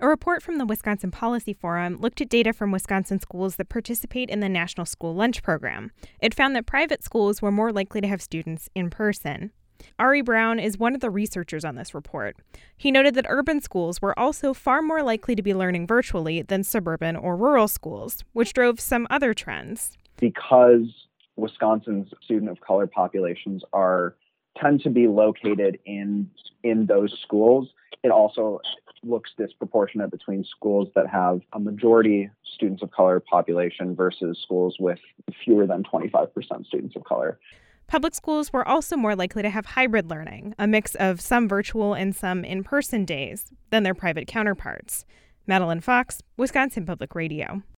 A report from the Wisconsin Policy Forum looked at data from Wisconsin schools that participate in the National School Lunch Program. It found that private schools were more likely to have students in person. Ari Brown is one of the researchers on this report. He noted that urban schools were also far more likely to be learning virtually than suburban or rural schools, which drove some other trends. Because Wisconsin's student of color populations tend to be located in those schools, it also looks disproportionate between schools that have a majority students of color population versus schools with fewer than 25% students of color. Public schools were also more likely to have hybrid learning, a mix of some virtual and some in-person days, than their private counterparts. Madeline Fox, Wisconsin Public Radio.